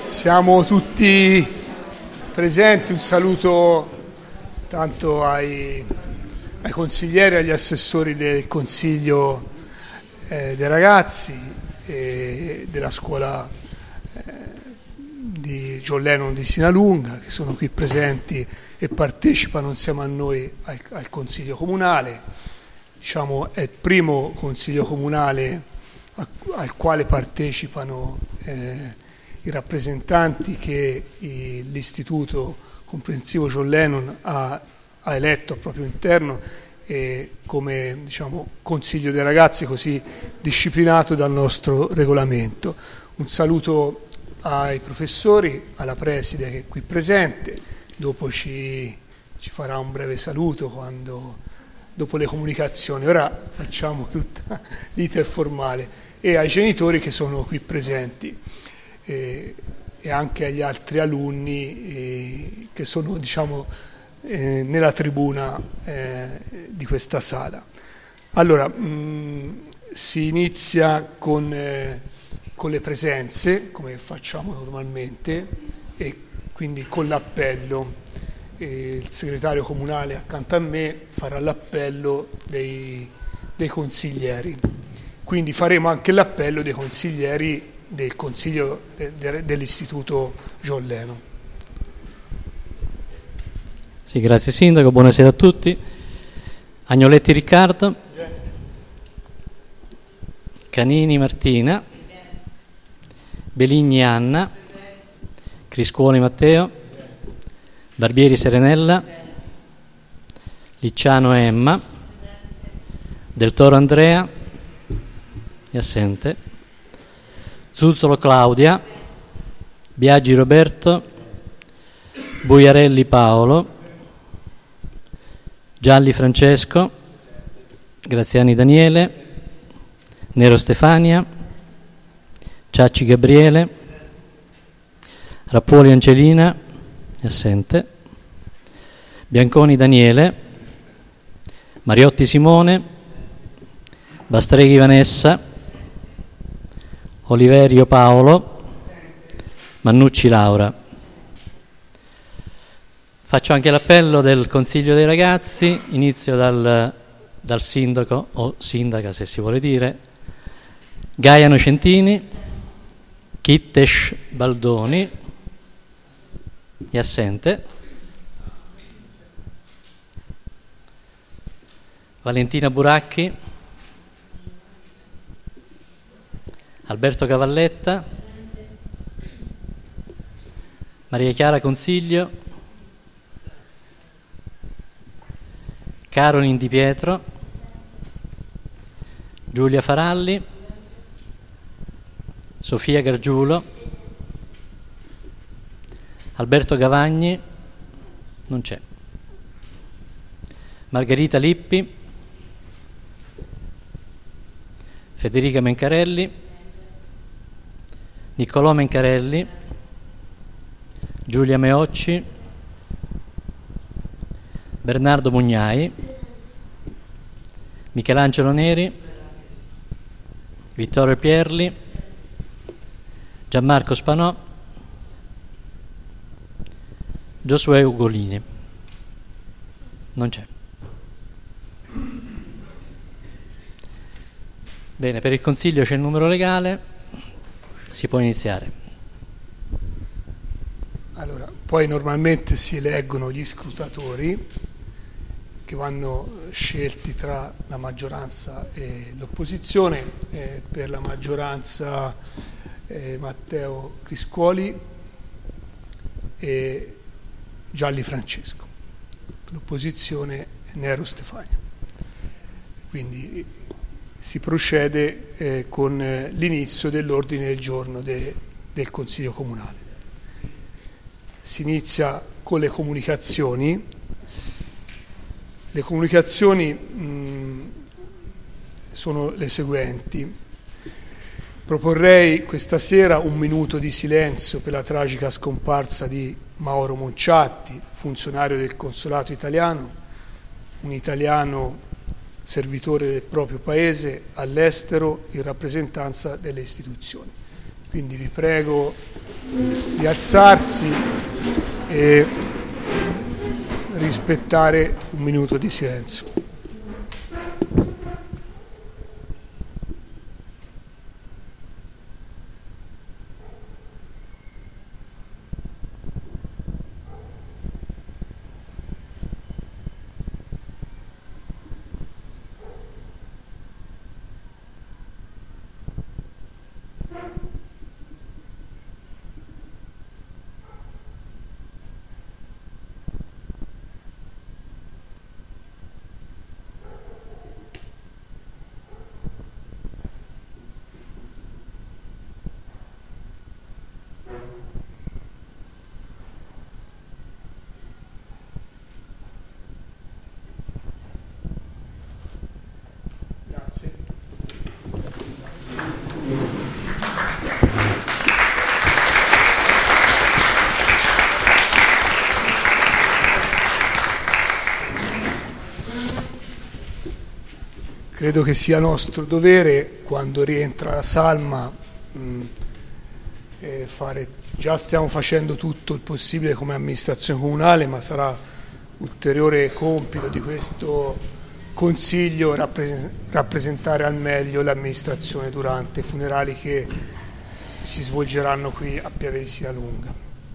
Siamo tutti presenti, un saluto tanto ai consiglieri, agli assessori del Consiglio dei ragazzi e della scuola di John Lennon di Sinalunga, che sono qui presenti e partecipano insieme a noi al Consiglio Comunale. Diciamo, è il primo Consiglio Comunale al quale partecipano i rappresentanti che l'Istituto Comprensivo John Lennon ha eletto al proprio interno come Consiglio dei ragazzi, così disciplinato dal nostro regolamento. Un saluto ai professori, alla preside che è qui presente, dopo ci farà un breve saluto dopo le comunicazioni. Ora facciamo tutta l'iter formale, e ai genitori che sono qui presenti e anche agli altri alunni che sono nella tribuna di questa sala. Allora, si inizia con le presenze, come facciamo normalmente, e quindi con l'appello. Il segretario comunale accanto a me farà l'appello dei consiglieri. Quindi faremo anche l'appello dei consiglieri del Consiglio dell'Istituto John Lennon. Sì, grazie Sindaco, buonasera a tutti. Agnoletti Riccardo, Canini Martina, Beligni Anna, Criscuoli Matteo, Barbieri Serenella, Licciano Emma, Del Toro Andrea, è assente, Zuzzolo Claudia, Biagi Roberto, Buiarelli Paolo, Gialli Francesco, Graziani Daniele, Nero Stefania, Ciacci Gabriele, Rappuoli Angelina, è assente, Bianconi Daniele, Mariotti Simone, Bastreghi Vanessa, Oliverio Paolo, Mannucci Laura. Faccio anche l'appello del Consiglio dei ragazzi, inizio dal sindaco o sindaca se si vuole dire, Gaia Nocentini, Kittesh Baldoni, è assente, Valentina Buracchi, Alberto Cavalletta, Maria Chiara Consiglio, Caroline Di Pietro, Giulia Faralli, Sofia Gargiulo, Alberto Gavagni, non c'è, Margherita Lippi, Federica Mencarelli, Niccolò Mencarelli, Giulia Meocci, Bernardo Mugnai, Michelangelo Neri, Vittorio Pierli, Gianmarco Spanò, Giosuè Ugolini. Non c'è. Bene, per il Consiglio c'è il numero legale, si può iniziare. Allora, poi normalmente si eleggono gli scrutatori che vanno scelti tra la maggioranza e l'opposizione. Per la maggioranza Matteo Criscuoli e Gialli Francesco, per l'opposizione Nero Stefania. Quindi si procede con l'inizio dell'ordine del giorno del Consiglio Comunale. Si inizia con le comunicazioni. Le comunicazioni sono le seguenti. Proporrei questa sera un minuto di silenzio per la tragica scomparsa di Mauro Monciatti, funzionario del Consolato italiano, un italiano servitore del proprio paese all'estero in rappresentanza delle istituzioni. Quindi vi prego di alzarsi e rispettare un minuto di silenzio. Credo che sia nostro dovere, quando rientra la salma, già stiamo facendo tutto il possibile come amministrazione comunale, ma sarà ulteriore compito di questo Consiglio rappresentare al meglio l'amministrazione durante i funerali che si svolgeranno qui a Pieve di Sinalunga.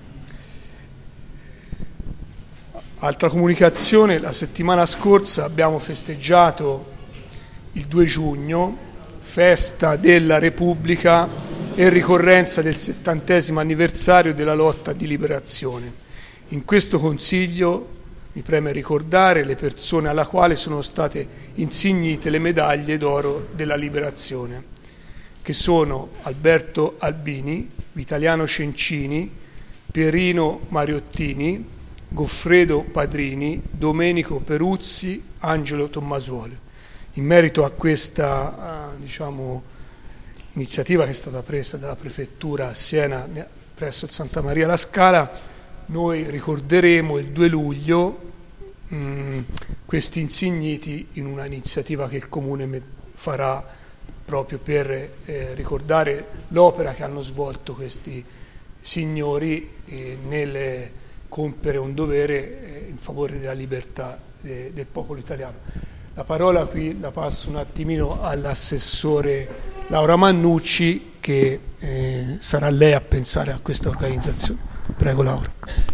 Altra comunicazione: la settimana scorsa abbiamo festeggiato il 2 giugno, festa della Repubblica e ricorrenza del 70° anniversario della lotta di liberazione. In questo Consiglio mi preme ricordare le persone alla quale sono state insignite le medaglie d'oro della liberazione, che sono Alberto Albini, Vitaliano Cencini, Pierino Mariottini, Goffredo Padrini, Domenico Peruzzi, Angelo Tommasoli. In merito a questa iniziativa che è stata presa dalla Prefettura a Siena presso il Santa Maria la Scala, noi ricorderemo il 2 luglio questi insigniti in una iniziativa che il Comune farà proprio per ricordare l'opera che hanno svolto questi signori nel compiere un dovere in favore della libertà del popolo italiano. La parola qui la passo un attimino all'assessore Laura Mannucci, che sarà lei a pensare a questa organizzazione. Prego Laura.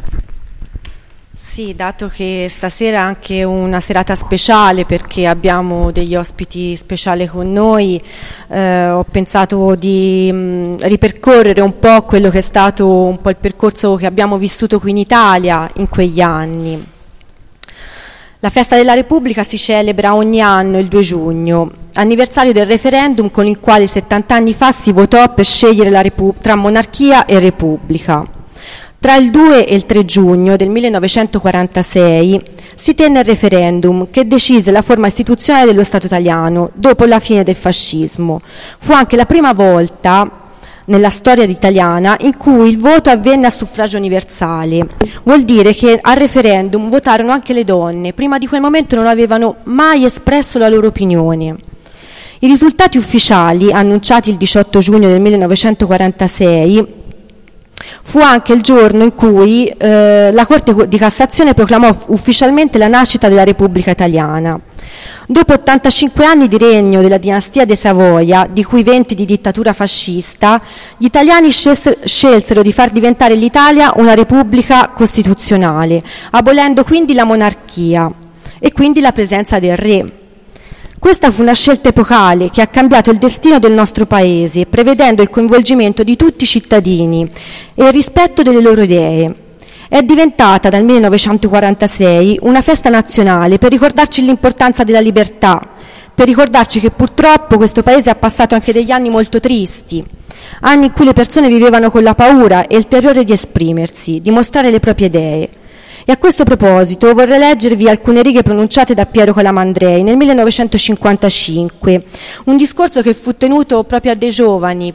Sì, dato che stasera è anche una serata speciale perché abbiamo degli ospiti speciali con noi, ho pensato di ripercorrere un po' quello che è stato un po' il percorso che abbiamo vissuto qui in Italia in quegli anni. La festa della Repubblica si celebra ogni anno il 2 giugno, anniversario del referendum con il quale 70 anni fa si votò per scegliere tra monarchia e repubblica. Tra il 2 e il 3 giugno del 1946 si tenne il referendum che decise la forma istituzionale dello Stato italiano dopo la fine del fascismo. Fu anche la prima volta nella storia italiana in cui il voto avvenne a suffragio universale. Vuol dire che al referendum votarono anche le donne. Prima di quel momento non avevano mai espresso la loro opinione. I risultati ufficiali, annunciati il 18 giugno del 1946, fu anche il giorno in cui la Corte di Cassazione proclamò ufficialmente la nascita della Repubblica Italiana. Dopo 85 anni di regno della dinastia de Savoia, di cui 20 di dittatura fascista, gli italiani scelsero di far diventare l'Italia una repubblica costituzionale, abolendo quindi la monarchia e quindi la presenza del re. Questa fu una scelta epocale che ha cambiato il destino del nostro Paese, prevedendo il coinvolgimento di tutti i cittadini e il rispetto delle loro idee. È diventata dal 1946 una festa nazionale per ricordarci l'importanza della libertà, per ricordarci che purtroppo questo Paese ha passato anche degli anni molto tristi, anni in cui le persone vivevano con la paura e il terrore di esprimersi, di mostrare le proprie idee. E a questo proposito vorrei leggervi alcune righe pronunciate da Piero Calamandrei nel 1955, un discorso che fu tenuto proprio a dei giovani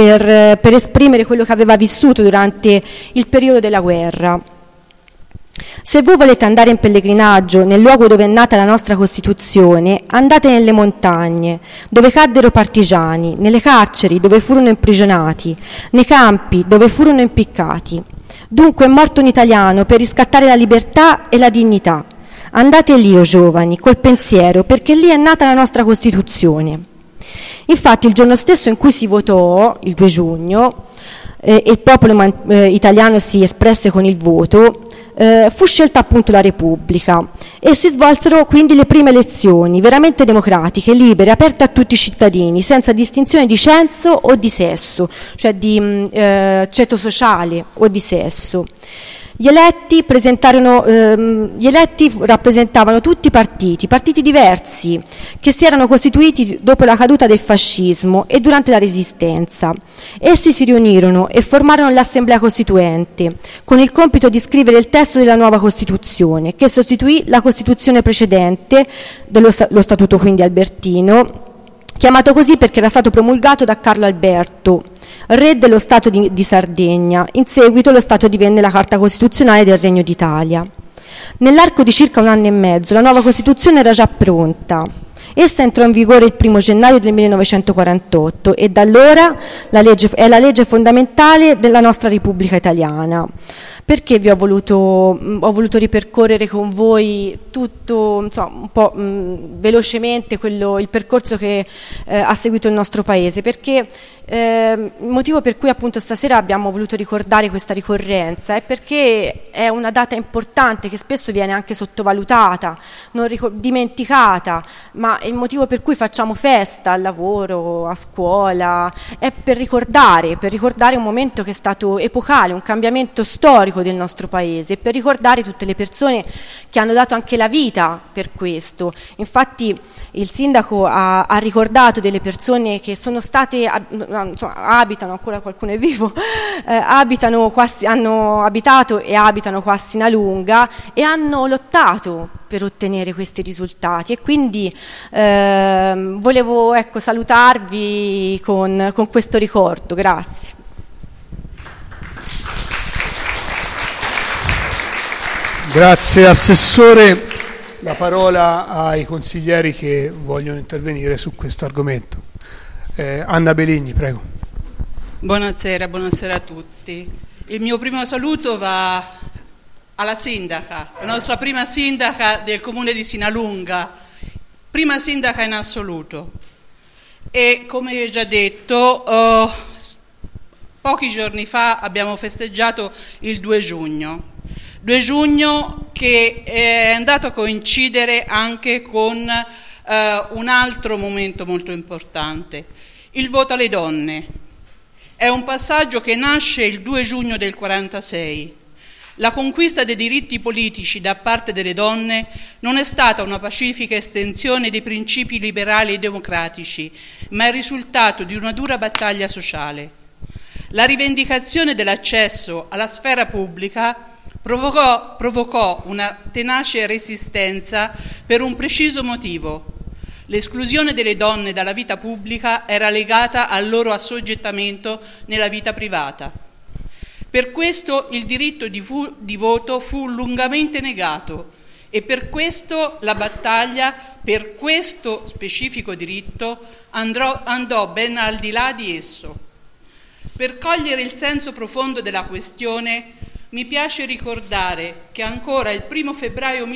per esprimere quello che aveva vissuto durante il periodo della guerra. Se voi volete andare in pellegrinaggio nel luogo dove è nata la nostra Costituzione, andate nelle montagne, dove caddero partigiani, nelle carceri dove furono imprigionati, nei campi dove furono impiccati. Dunque è morto un italiano per riscattare la libertà e la dignità. Andate lì, o giovani, col pensiero, perché lì è nata la nostra Costituzione. Infatti il giorno stesso in cui si votò, il 2 giugno, e il popolo italiano si espresse con il voto, fu scelta appunto la Repubblica e si svolsero quindi le prime elezioni veramente democratiche, libere, aperte a tutti i cittadini, senza distinzione di censo o di sesso, cioè di ceto sociale o di sesso. Gli eletti rappresentavano tutti partiti diversi che si erano costituiti dopo la caduta del fascismo e durante la Resistenza. Essi si riunirono e formarono l'Assemblea Costituente con il compito di scrivere il testo della nuova Costituzione, che sostituì la Costituzione precedente, lo Statuto quindi albertino, chiamato così perché era stato promulgato da Carlo Alberto, re dello Stato di Sardegna. In seguito lo Stato divenne la Carta Costituzionale del Regno d'Italia. Nell'arco di circa 1 anno e mezzo la nuova Costituzione era già pronta. Essa entrò in vigore il 1 gennaio del 1948 e da allora è la legge fondamentale della nostra Repubblica Italiana. Perché ho voluto ripercorrere con voi tutto, insomma, un po' velocemente il percorso che ha seguito il nostro Paese? Perché il motivo per cui appunto stasera abbiamo voluto ricordare questa ricorrenza è perché è una data importante che spesso viene anche sottovalutata, dimenticata, ma il motivo per cui facciamo festa al lavoro, a scuola, è per ricordare un momento che è stato epocale, un cambiamento storico del nostro Paese, per ricordare tutte le persone che hanno dato anche la vita per questo. Infatti il sindaco ha ricordato delle persone che sono state, abitano, ancora qualcuno è vivo, hanno abitato e abitano qua a Sinalunga e hanno lottato per ottenere questi risultati, e quindi volevo salutarvi con questo ricordo. Grazie. Grazie Assessore. La parola ai consiglieri che vogliono intervenire su questo argomento. Anna Beligni, prego. Buonasera a tutti. Il mio primo saluto va alla sindaca, la nostra prima sindaca del comune di Sinalunga, prima sindaca in assoluto. E come già detto, pochi giorni fa abbiamo festeggiato il 2 giugno. 2 giugno che è andato a coincidere anche con un altro momento molto importante, il voto alle donne. È un passaggio che nasce il 2 giugno del 1946. La conquista dei diritti politici da parte delle donne non è stata una pacifica estensione dei principi liberali e democratici, ma è il risultato di una dura battaglia sociale. La rivendicazione dell'accesso alla sfera pubblica provocò una tenace resistenza per un preciso motivo. L'esclusione delle donne dalla vita pubblica era legata al loro assoggettamento nella vita privata. Per questo il diritto di voto fu lungamente negato e per questo la battaglia per questo specifico diritto andò ben al di là di esso. Per cogliere il senso profondo della questione, mi piace ricordare che ancora il 1 febbraio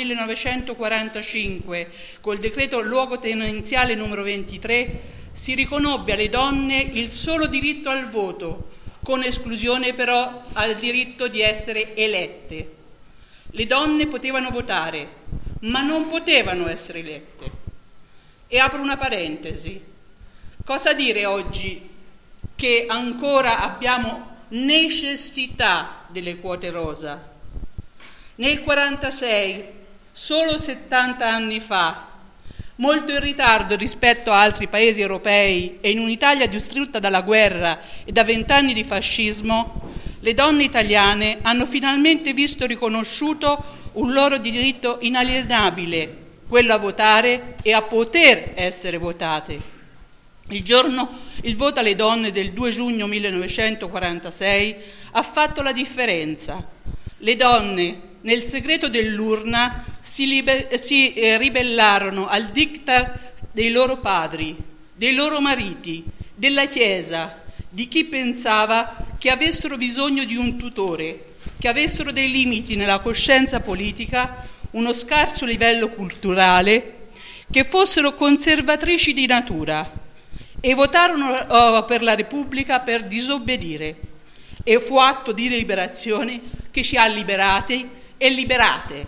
1945, col decreto luogotenenziale numero 23, si riconobbe alle donne il solo diritto al voto, con esclusione però al diritto di essere elette. Le donne potevano votare, ma non potevano essere elette. E apro una parentesi. Cosa dire oggi che ancora abbiamo necessità delle quote rosa? Nel 1946, solo 70 anni fa, molto in ritardo rispetto a altri paesi europei e in un'Italia distrutta dalla guerra e da 20 anni di fascismo, le donne italiane hanno finalmente visto riconosciuto un loro diritto inalienabile, quello a votare e a poter essere votate. Il voto alle donne del 2 giugno 1946 ha fatto la differenza. Le donne nel segreto dell'urna, si ribellarono al diktat dei loro padri, dei loro mariti, della Chiesa, di chi pensava che avessero bisogno di un tutore, che avessero dei limiti nella coscienza politica, uno scarso livello culturale, che fossero conservatrici di natura, e votarono per la Repubblica per disobbedire. E fu atto di liberazione che ci ha liberati e liberate.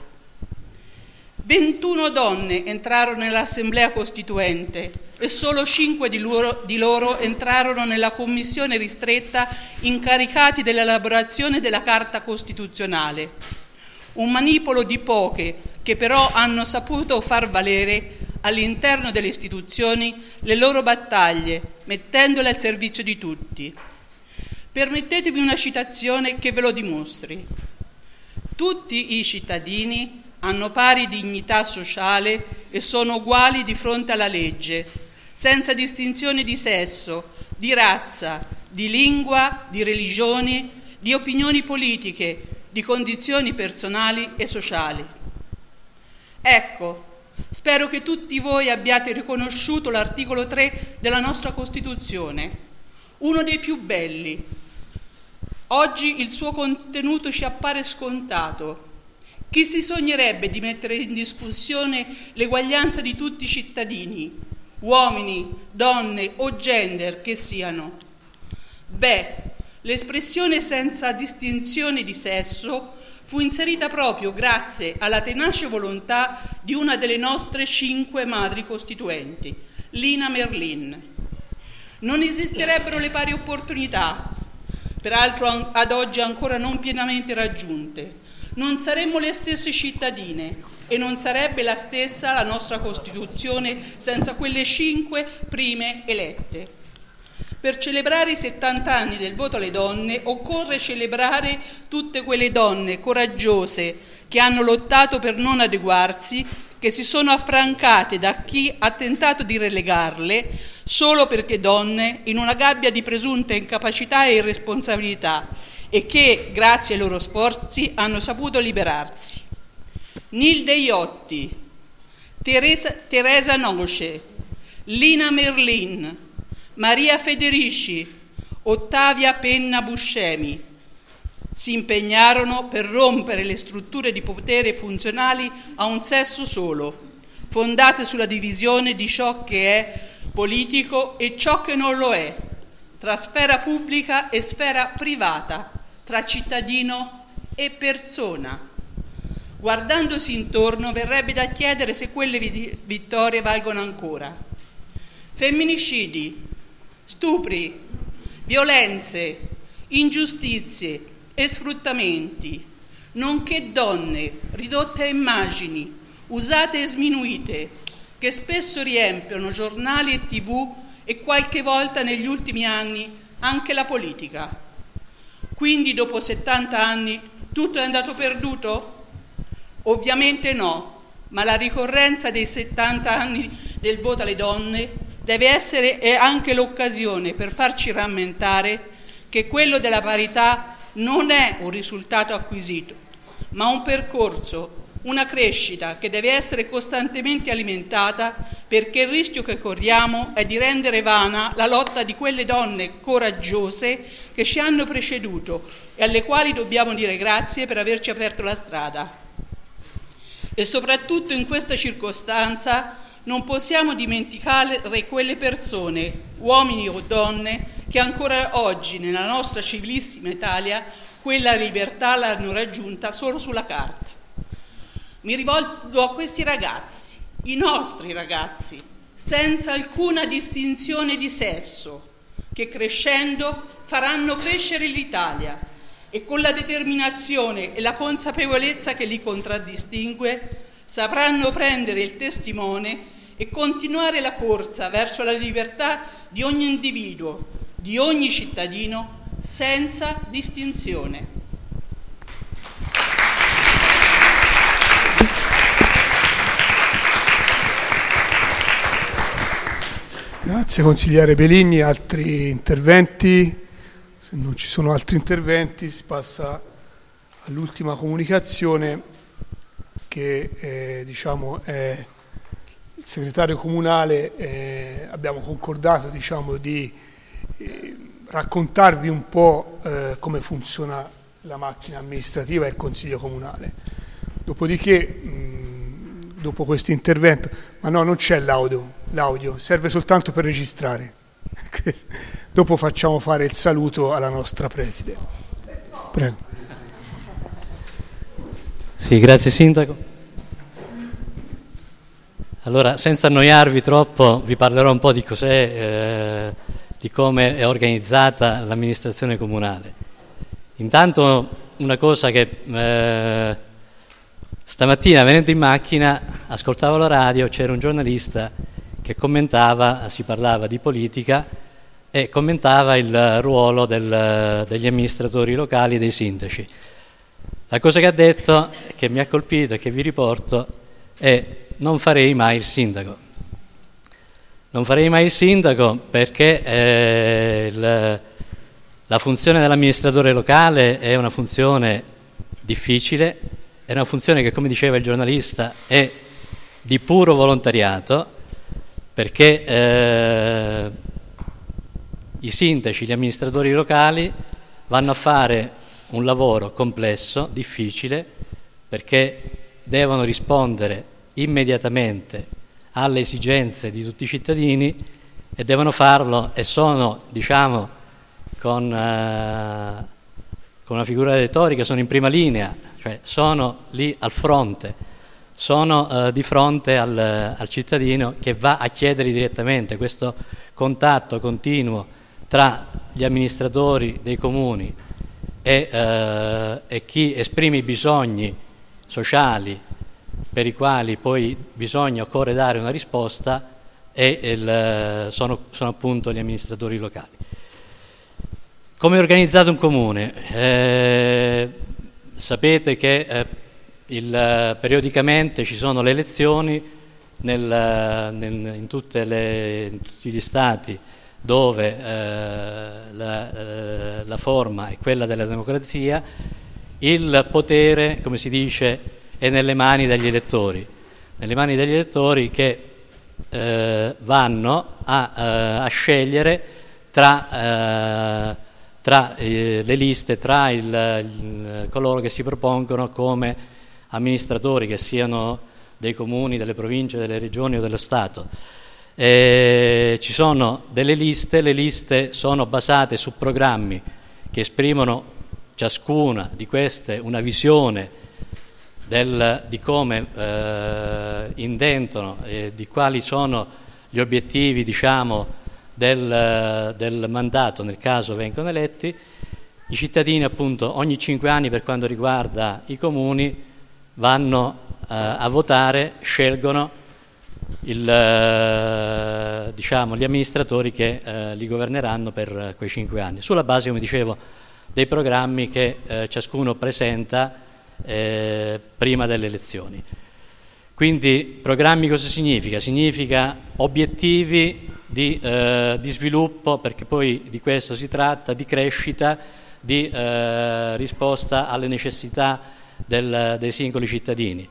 21 donne entrarono nell'Assemblea Costituente e solo 5 di loro entrarono nella commissione ristretta incaricati dell'elaborazione della Carta Costituzionale. Un manipolo di poche che però hanno saputo far valere all'interno delle istituzioni le loro battaglie, mettendole al servizio di tutti. Permettetemi una citazione che ve lo dimostri. Tutti i cittadini hanno pari dignità sociale e sono uguali di fronte alla legge, senza distinzione di sesso, di razza, di lingua, di religione, di opinioni politiche, di condizioni personali e sociali. Ecco, spero che tutti voi abbiate riconosciuto l'articolo 3 della nostra Costituzione, uno dei più belli. Oggi il suo contenuto ci appare scontato. Chi si sognerebbe di mettere in discussione l'eguaglianza di tutti i cittadini, uomini, donne o gender che siano? Beh, l'espressione senza distinzione di sesso fu inserita proprio grazie alla tenace volontà di una delle nostre 5 madri costituenti, Lina Merlin. Non esisterebbero le pari opportunità, peraltro ad oggi ancora non pienamente raggiunte. Non saremmo le stesse cittadine e non sarebbe la stessa la nostra Costituzione senza quelle 5 prime elette. Per celebrare i 70 anni del voto alle donne occorre celebrare tutte quelle donne coraggiose che hanno lottato per non adeguarsi, che si sono affrancate da chi ha tentato di relegarle solo perché donne in una gabbia di presunte incapacità e irresponsabilità e che, grazie ai loro sforzi, hanno saputo liberarsi. Nilde Iotti, Teresa Noce, Lina Merlin, Maria Federici, Ottavia Penna Buscemi si impegnarono per rompere le strutture di potere funzionali a un sesso solo, fondate sulla divisione di ciò che è politico e ciò che non lo è, tra sfera pubblica e sfera privata, tra cittadino e persona. Guardandosi intorno verrebbe da chiedere se quelle vittorie valgono ancora. Femminicidi, stupri, violenze, ingiustizie e sfruttamenti, nonché donne ridotte a immagini, usate e sminuite, che spesso riempiono giornali e TV e qualche volta negli ultimi anni anche la politica. Quindi dopo 70 anni tutto è andato perduto? Ovviamente no, ma la ricorrenza dei 70 anni del voto alle donne deve essere anche l'occasione per farci rammentare che quello della parità non è un risultato acquisito, ma un percorso, una crescita che deve essere costantemente alimentata, perché il rischio che corriamo è di rendere vana la lotta di quelle donne coraggiose che ci hanno preceduto e alle quali dobbiamo dire grazie per averci aperto la strada. E soprattutto in questa circostanza non possiamo dimenticare quelle persone, uomini o donne, che ancora oggi nella nostra civilissima Italia quella libertà l'hanno raggiunta solo sulla carta. Mi rivolgo a questi ragazzi, i nostri ragazzi, senza alcuna distinzione di sesso, che crescendo faranno crescere l'Italia e con la determinazione e la consapevolezza che li contraddistingue sapranno prendere il testimone e continuare la corsa verso la libertà di ogni individuo, di ogni cittadino, senza distinzione. Grazie consigliere Peligni. Altri interventi? Se non ci sono altri interventi si passa all'ultima comunicazione che diciamo è il segretario comunale, abbiamo concordato diciamo di raccontarvi un po' come funziona la macchina amministrativa e il Consiglio Comunale. Dopodiché, dopo questo intervento, ma no, non c'è l'audio serve soltanto per registrare. Dopo facciamo fare il saluto alla nostra preside. Prego. Sì, grazie Sindaco. Allora, senza annoiarvi troppo, vi parlerò un po' di cos'è, di come è organizzata l'amministrazione comunale. Intanto una cosa che stamattina venendo in macchina ascoltavo la radio, c'era un giornalista che commentava, si parlava di politica e commentava il ruolo degli amministratori locali e dei sindaci. La cosa che ha detto, che mi ha colpito e che vi riporto, è: non farei mai il sindaco. Non farei mai il sindaco perché la funzione dell'amministratore locale è una funzione difficile, è una funzione che, come diceva il giornalista, è di puro volontariato, perché i sindaci, gli amministratori locali vanno a fare un lavoro complesso, difficile, perché devono rispondere immediatamente alle esigenze di tutti i cittadini e devono farlo, e sono, diciamo, con una figura retorica, sono in prima linea, cioè sono lì al fronte, sono di fronte al cittadino che va a chiedere direttamente. Questo contatto continuo tra gli amministratori dei comuni e chi esprime i bisogni sociali per i quali poi occorre dare una risposta sono appunto gli amministratori locali. Come è organizzato un comune? Sapete che periodicamente ci sono le elezioni in tutti gli stati dove la forma è quella della democrazia. Il potere, come si dice, è nelle mani degli elettori che vanno a scegliere tra le liste, tra coloro che si propongono come amministratori, che siano dei comuni, delle province, delle regioni o dello Stato. Ci sono delle liste, le liste sono basate su programmi che esprimono ciascuna di queste una visione di come intendono e di quali sono gli obiettivi, diciamo, del mandato nel caso vengano eletti. I cittadini, appunto, ogni 5 anni, per quanto riguarda i comuni, vanno a votare, scelgono gli amministratori che li governeranno per quei 5 anni, sulla base, come dicevo, dei programmi che ciascuno presenta prima delle elezioni. Quindi programmi cosa significa? Significa obiettivi di sviluppo, perché poi di questo si tratta, di crescita, di risposta alle necessità dei singoli cittadini.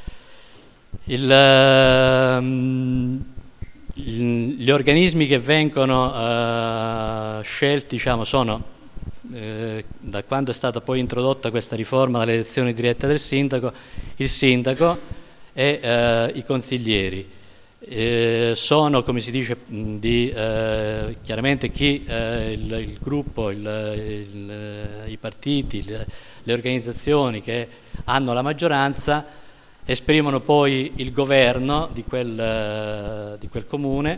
Gli organismi che vengono scelti, diciamo, sono da quando è stata poi introdotta questa riforma dell'elezione diretta del sindaco, il sindaco e i consiglieri. Sono, come si dice, chiaramente il gruppo, i partiti, le organizzazioni che hanno la maggioranza esprimono poi il governo di quel comune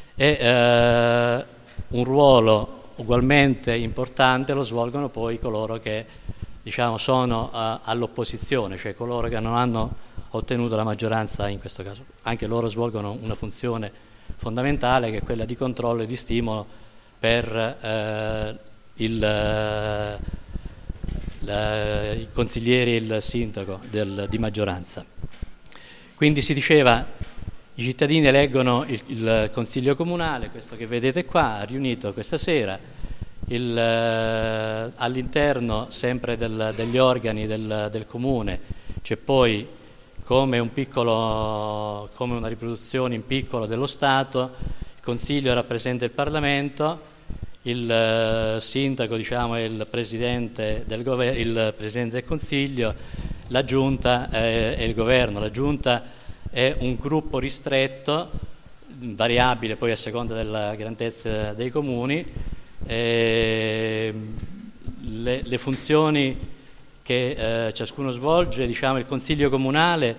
e un ruolo ugualmente importante lo svolgono poi coloro che, diciamo, sono all'opposizione, cioè coloro che non hanno ottenuto la maggioranza in questo caso. Anche loro svolgono una funzione fondamentale, che è quella di controllo e di stimolo per i consiglieri e il sindaco di maggioranza. Quindi si diceva, i cittadini eleggono il Consiglio Comunale, questo che vedete qua, riunito questa sera. all'interno sempre degli organi del comune c'è poi come una riproduzione in piccolo dello Stato, il Consiglio rappresenta il Parlamento, il sindaco diciamo è il Presidente del Consiglio, la Giunta è il Governo. La Giunta è un gruppo ristretto, variabile poi a seconda della grandezza dei comuni. Le funzioni che ciascuno svolge, diciamo, il Consiglio Comunale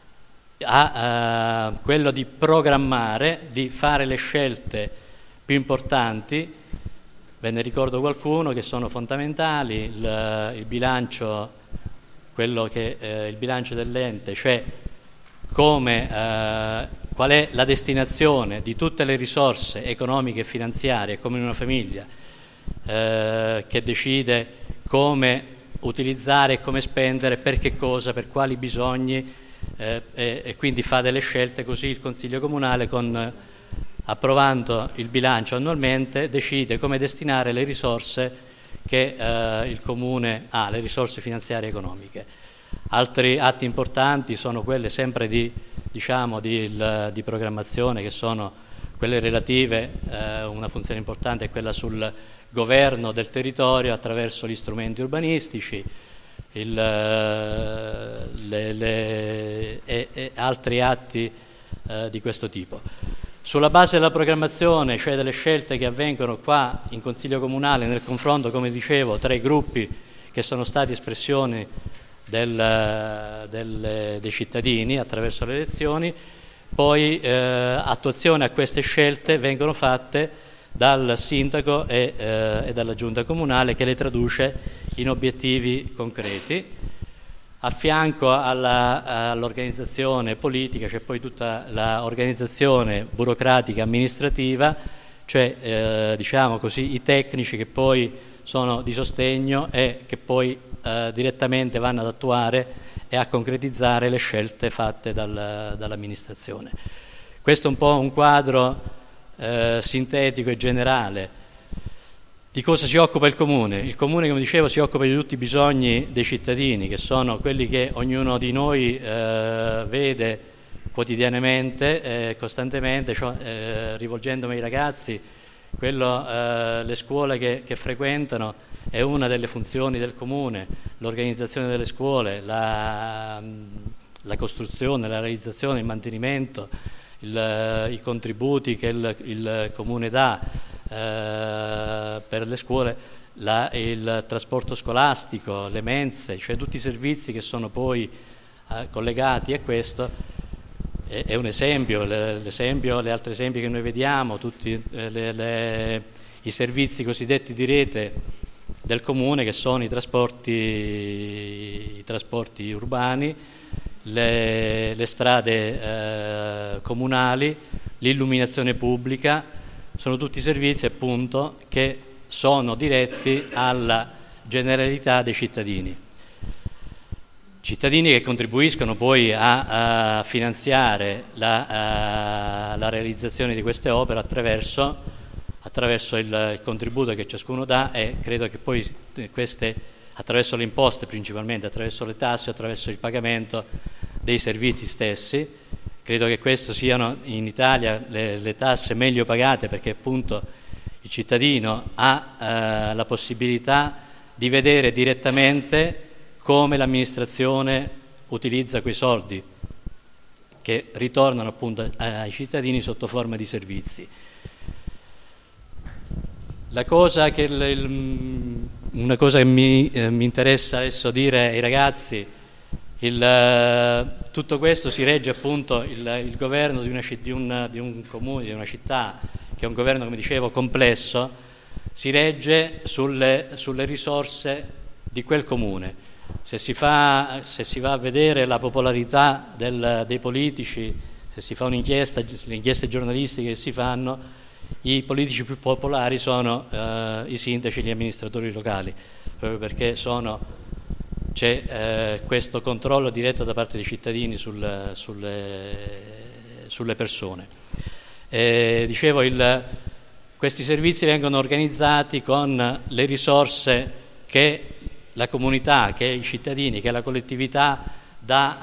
ha quello di programmare, di fare le scelte più importanti. Ve ne ricordo qualcuno che sono fondamentali: il bilancio, il bilancio dell'ente, cioè qual è la destinazione di tutte le risorse economiche e finanziarie, come in una famiglia, che decide come utilizzare e come spendere, per che cosa, per quali bisogni, e quindi fa delle scelte. Così il Consiglio Comunale, approvando il bilancio annualmente, decide come destinare le risorse che il Comune ha, le risorse finanziarie e economiche. Altri atti importanti sono quelle sempre di programmazione, che sono quelle relative, una funzione importante è quella sul governo del territorio attraverso gli strumenti urbanistici, e altri atti di questo tipo. Sulla base della programmazione, cioè delle scelte che avvengono qua in Consiglio Comunale, nel confronto, come dicevo, tra i gruppi che sono stati espressioni dei cittadini attraverso le elezioni, poi attuazione a queste scelte vengono fatte dal sindaco e dalla giunta comunale, che le traduce in obiettivi concreti. A fianco all'organizzazione politica c'è poi tutta l'organizzazione burocratica amministrativa, cioè diciamo così i tecnici che poi sono di sostegno e che poi direttamente vanno ad attuare e a concretizzare le scelte fatte dall'amministrazione. Questo è un po' un quadro sintetico e generale di cosa si occupa il Comune. Il Comune, come dicevo, si occupa di tutti i bisogni dei cittadini, che sono quelli che ognuno di noi vede quotidianamente, costantemente, rivolgendomi ai ragazzi. Le scuole che frequentano è una delle funzioni del Comune, l'organizzazione delle scuole, la costruzione, la realizzazione, il mantenimento, i contributi che il Comune dà per le scuole, il trasporto scolastico, le mense, cioè tutti i servizi che sono poi collegati a questo. È un esempio, gli altri esempi che noi vediamo, tutti i servizi cosiddetti di rete del Comune, che sono i trasporti urbani, le strade comunali, l'illuminazione pubblica. Sono tutti servizi appunto che sono diretti alla generalità dei cittadini che contribuiscono poi a finanziare la realizzazione di queste opere attraverso il contributo che ciascuno dà, e credo che poi queste, attraverso le imposte principalmente, attraverso le tasse, attraverso il pagamento dei servizi stessi. Credo che questo siano in Italia le tasse meglio pagate, perché appunto il cittadino ha la possibilità di vedere direttamente come l'amministrazione utilizza quei soldi che ritornano appunto ai cittadini sotto forma di servizi. Una cosa che mi interessa adesso dire ai ragazzi: tutto questo si regge appunto, il governo di un comune, di una città, che è un governo, come dicevo, complesso, si regge sulle risorse di quel comune. Se si va a vedere la popolarità dei politici, se si fa un'inchiesta, le inchieste giornalistiche che si fanno, i politici più popolari sono i sindaci e gli amministratori locali, proprio perché c'è questo controllo diretto da parte dei cittadini sulle persone. Dicevo, Questi servizi vengono organizzati con le risorse che la comunità, che i cittadini, che la collettività dà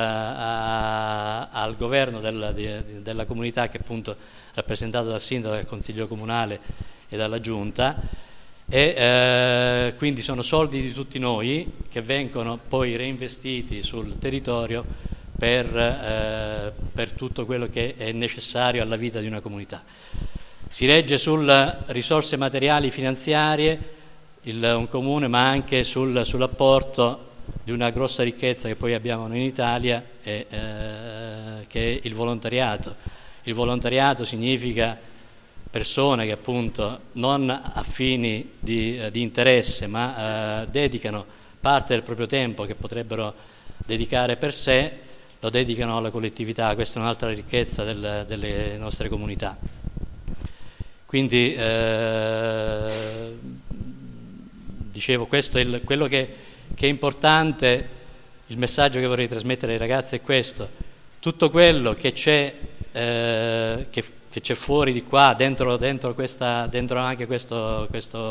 al governo della comunità, che è appunto rappresentato dal sindaco, dal consiglio comunale e dalla giunta, e quindi sono soldi di tutti noi che vengono poi reinvestiti sul territorio per tutto quello che è necessario alla vita di una comunità. Si regge sulle risorse materiali finanziarie un comune, ma anche sull'apporto di una grossa ricchezza che poi abbiamo noi in Italia, che è il volontariato. Il volontariato significa persone che appunto non a fini di interesse, ma dedicano parte del proprio tempo che potrebbero dedicare per sé, lo dedicano alla collettività. Questa è un'altra ricchezza delle nostre comunità. Quindi dicevo, questo è quello che è importante. Il messaggio che vorrei trasmettere ai ragazzi è questo: tutto quello che c'è che c'è fuori di qua, dentro anche questo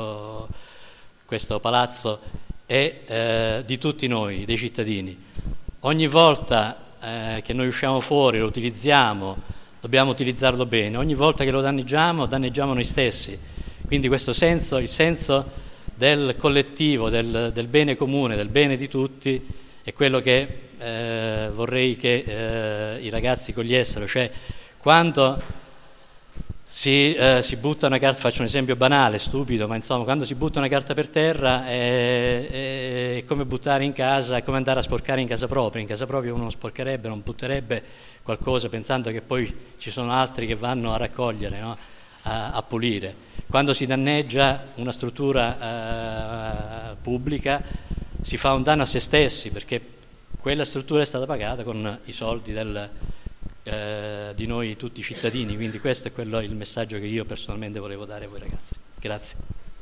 palazzo, è di tutti noi, dei cittadini. Ogni volta che noi usciamo fuori, lo utilizziamo, dobbiamo utilizzarlo bene. Ogni volta che lo danneggiamo noi stessi. Quindi questo senso, il senso del collettivo, del bene comune, del bene di tutti, è quello che vorrei che i ragazzi cogliessero. Cioè, quando si butta una carta, faccio un esempio banale, stupido, ma insomma, quando si butta una carta per terra è come buttare in casa, è come andare a sporcare in casa propria. In casa propria uno non sporcherebbe, non butterebbe qualcosa pensando che poi ci sono altri che vanno a raccogliere, no? a pulire. Quando si danneggia una struttura pubblica si fa un danno a se stessi, perché quella struttura è stata pagata con i soldi di noi tutti cittadini. Quindi questo è il messaggio che io personalmente volevo dare a voi ragazzi. Grazie.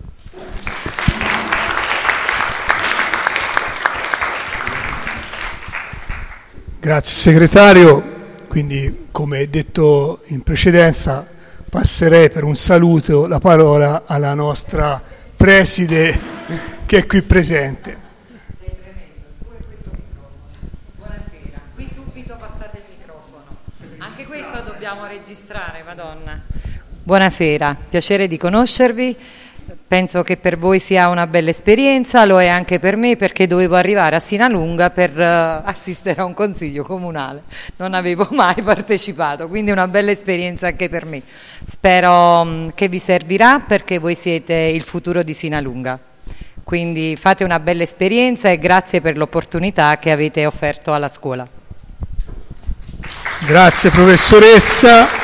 Grazie segretario. Quindi, come detto in precedenza, passerei per un saluto la parola alla nostra preside che è qui presente. Sei tremendo, tu e questo microfono. Buonasera, qui subito passate il microfono. Anche questo dobbiamo registrare, Madonna. Buonasera, piacere di conoscervi. Penso che per voi sia una bella esperienza, lo è anche per me, perché dovevo arrivare a Sinalunga per assistere a un consiglio comunale. Non avevo mai partecipato, quindi una bella esperienza anche per me. Spero che vi servirà, perché voi siete il futuro di Sinalunga. Quindi fate una bella esperienza e grazie per l'opportunità che avete offerto alla scuola. Grazie professoressa.